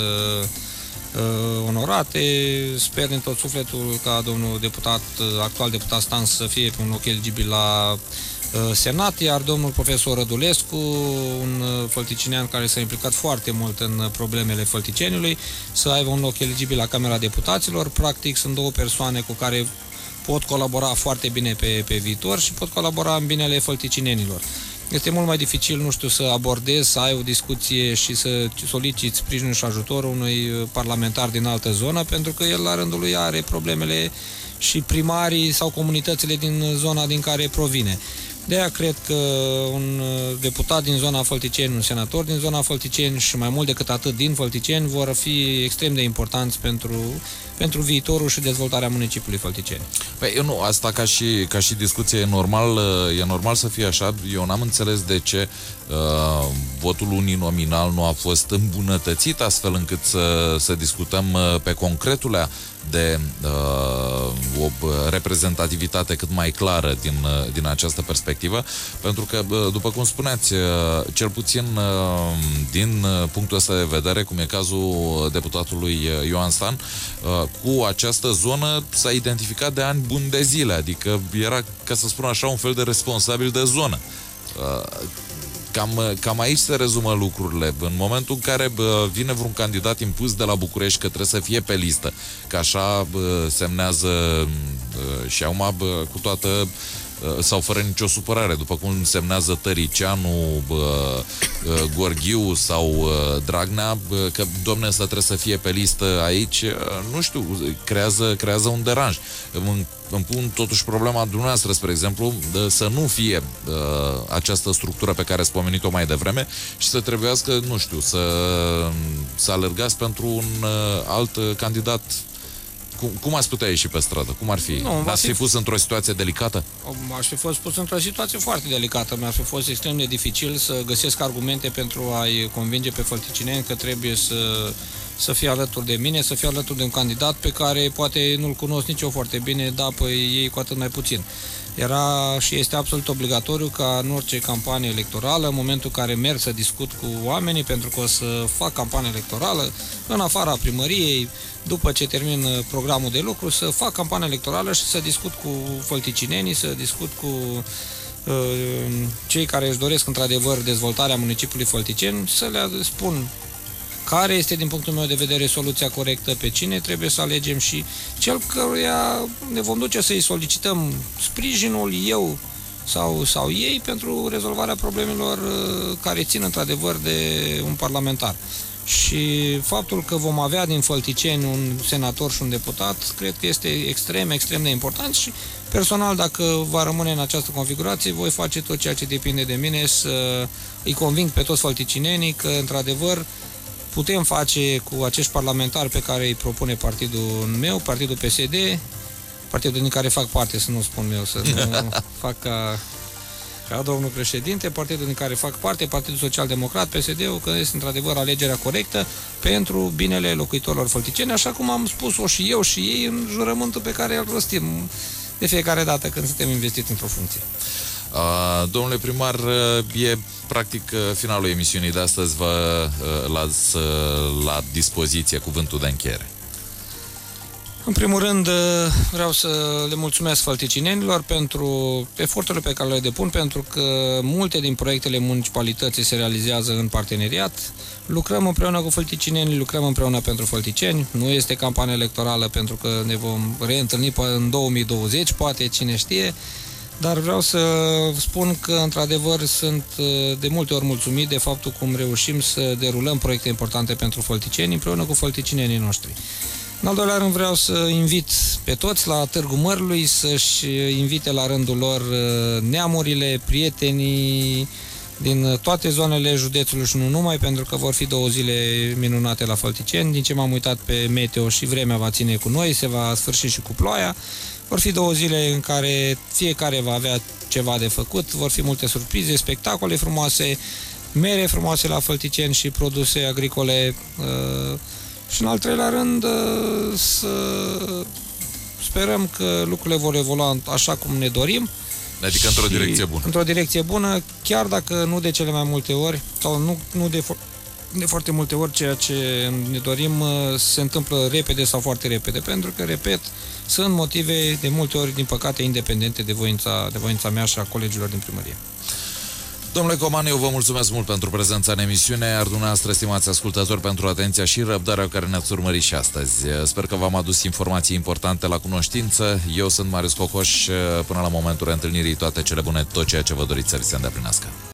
onorate. Sper din tot sufletul ca domnul deputat, actual deputat Stan, să fie pe un loc eligibil la Senat, iar domnul profesor Rădulescu, un fălticinean care s-a implicat foarte mult în problemele Fălticeniului, să aibă un loc eligibil la Camera Deputaților. Practic sunt două persoane cu care pot colabora foarte bine pe, pe viitor și pot colabora în binele fălticinenilor. Este mult mai dificil, nu știu, să abordezi, să ai o discuție și să soliciți sprijinul și ajutorul unui parlamentar din altă zonă, pentru că el la rândul lui are problemele și primarii sau comunitățile din zona din care provine. De aia cred că un deputat din zona Fălticeni, un senator din zona Fălticeni și mai mult decât atât din Fălticeni vor fi extrem de importanți pentru, pentru viitorul și dezvoltarea municipiului Fălticeni. Păi, eu nu, asta ca și, ca și discuție e normal, e normal să fie așa. Eu n-am înțeles de ce uh, votul uninominal nu a fost îmbunătățit astfel încât să, să discutăm uh, pe concretulea de uh, o reprezentativitate cât mai clară din, uh, din această perspectivă, pentru că, uh, după cum spuneați, uh, cel puțin uh, din punctul ăsta de vedere, cum e cazul deputatului Ioan Stan, uh, cu această zonă s-a identificat de ani buni de zile, adică era, ca să spun așa, un fel de responsabil de zonă. Uh, Cam, cam aici se rezumă lucrurile. În momentul în care bă, vine vreun candidat impus de la București că trebuie să fie pe listă, că așa bă, semnează bă, și acum bă, cu toată sau fără nicio supărare, după cum semnează Tăricianu, bă, Gorghiu sau Dragnea, bă, că domne, ăsta trebuie să fie pe listă aici, nu știu, creează, creează un deranj. Îmi, îmi pun totuși problema dumneavoastră, spre exemplu, să nu fie uh, această structură pe care ați pomenit-o mai devreme și să trebuiască, nu știu, să, să alergați pentru un uh, alt candidat. Cum, cum ați putea ieși pe stradă? Cum ar fi? Nu, N-ați fi pus într-o situație delicată? Aș fi fost pus într-o situație foarte delicată. Mi-ar fi fost extrem de dificil să găsesc argumente pentru a-i convinge pe fălticineni că trebuie să, să fie alături de mine, să fie alături de un candidat pe care poate nu-l cunosc nici eu foarte bine, dar pe ei cu atât mai puțin. Era și este absolut obligatoriu ca în orice campanie electorală, în momentul în care merg să discut cu oamenii, pentru că o să fac campanie electorală, în afara primăriei, după ce termin programul de lucru, să fac campanie electorală și să discut cu fălticinenii, să discut cu uh, cei care își doresc într-adevăr dezvoltarea municipiului Fălticeni, să le spun care este, din punctul meu de vedere, soluția corectă, pe cine trebuie să alegem și cel căruia ne vom duce să-i solicităm sprijinul, eu sau, sau ei, pentru rezolvarea problemelor care țin într-adevăr de un parlamentar. Și faptul că vom avea din Fălticeni un senator și un deputat, cred că este extrem, extrem de important și personal, dacă va rămâne în această configurație, voi face tot ceea ce depinde de mine să îi conving pe toți fălticinenii că, într-adevăr, putem face cu acești parlamentari pe care îi propune partidul meu, partidul P S D, partidul din care fac parte, să nu spun eu, să nu fac ca, ca domnul președinte, partidul din care fac parte, Partidul Social Democrat, P S D-ul, că este într-adevăr alegerea corectă pentru binele locuitorilor fălticeni, așa cum am spus-o și eu și ei în jurământul pe care îl rostim de fiecare dată când suntem investiți într-o funcție. Uh, domnule primar, uh, e practic uh, finalul emisiunii de astăzi. Vă uh, las uh, la dispoziție cuvântul de încheiere. În primul rând, uh, vreau să le mulțumesc fălticinenilor pentru eforturile pe care le depun, pentru că multe din proiectele municipalității se realizează în parteneriat. Lucrăm împreună cu fălticinenii, lucrăm împreună pentru fălticeni. Nu este campanie electorală, pentru că ne vom reîntâlni în două mii douăzeci, poate, cine știe. Dar vreau să spun că, într-adevăr, sunt de multe ori mulțumit de faptul cum reușim să derulăm proiecte importante pentru fălticeni împreună cu fălticinenii noștri. În al doilea rând, vreau să invit pe toți la Târgu Mărului să-și invite la rândul lor neamurile, prietenii din toate zonele județului și nu numai, pentru că vor fi două zile minunate la Fălticeni. Din ce m-am uitat pe meteo, și vremea va ține cu noi, se va sfârși și cu ploaia. Vor fi două zile în care fiecare va avea ceva de făcut, vor fi multe surprize, spectacole frumoase, mere frumoase la Fălticeni și produse agricole uh, Și în al treilea rând să sperăm că lucrurile vor evolua așa cum ne dorim. Adică într-o direcție bună. Într-o direcție bună, chiar dacă nu de cele mai multe ori, sau nu, nu de, fo- de foarte multe ori, ceea ce ne dorim se întâmplă repede sau foarte repede. Pentru că, repet, sunt motive de multe ori, din păcate, independente de voința, de voința mea și a colegilor din primărie. Domnule Coman, eu vă mulțumesc mult pentru prezența în emisiune, iar dumneavoastră, stimați ascultători, pentru atenția și răbdarea care ne-ați urmărit și astăzi. Sper că v-am adus informații importante la cunoștință. Eu sunt Marius Cocoș. Până la momentul reîntâlnirii, toate cele bune, tot ceea ce vă doriți să vi se îndeplinească.